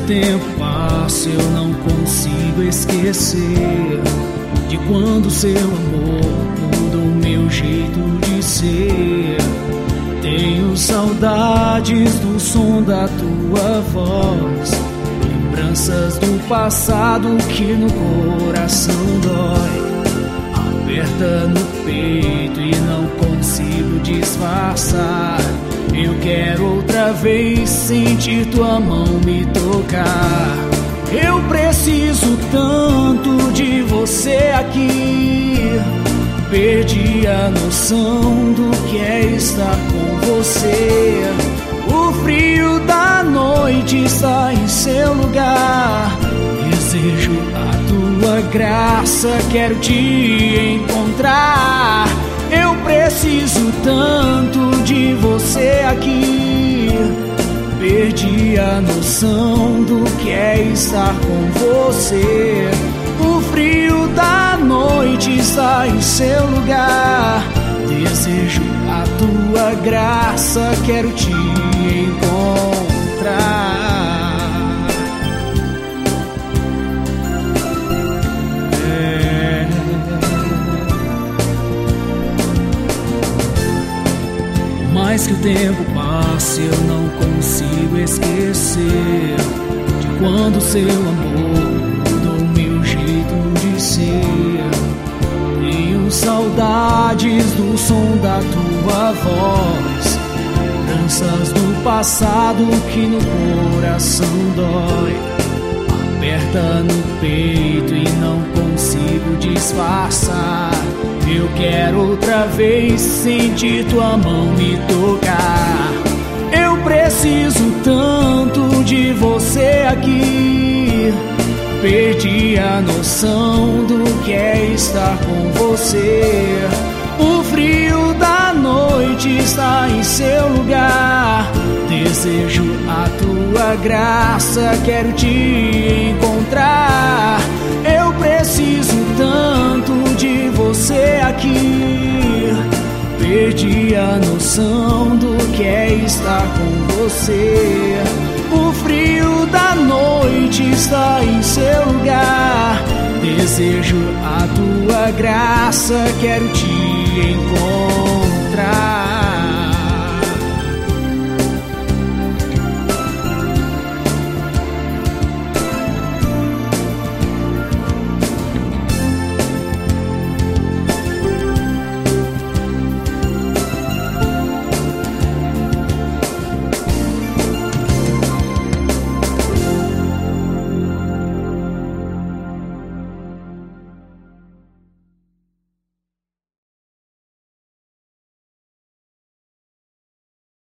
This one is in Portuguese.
tempo passa eu não consigo esquecer de quando seu amor mudou meu jeito de ser. Tenho saudades do som da tua voz, lembranças do passado que no coração dói. Aperta no peito e não consigo disfarçar. Eu quero outra vez sentir tua mão me tocar. Eu preciso tanto de você aqui. Perdi a noção do que é estar com você. O frio da noite está em seu lugar. Desejo a tua graça, quero te encontrar. Eu preciso tanto de você aqui. Perdi a noção do que é estar com você. O frio da noite está em seu lugar. Desejo a tua graça, quero te encontrar. Mais que o tempo passe, eu não consigo esquecer de quando seu amor mudou meu jeito de ser. Tenho saudades do som da tua voz, lembranças do passado que no coração dói. Aperta no peito e não consigo disfarçar. Eu quero outra vez sentir tua mão me tocar. Eu preciso tanto de você aqui. Perdi a noção do que é estar com você. O frio da noite está em seu lugar. Desejo a tua graça, quero te encontrar. Eu preciso tanto de você aqui. Perdi a noção do que é estar com você. O frio da noite está em seu lugar. Desejo a tua graça, quero te encontrar.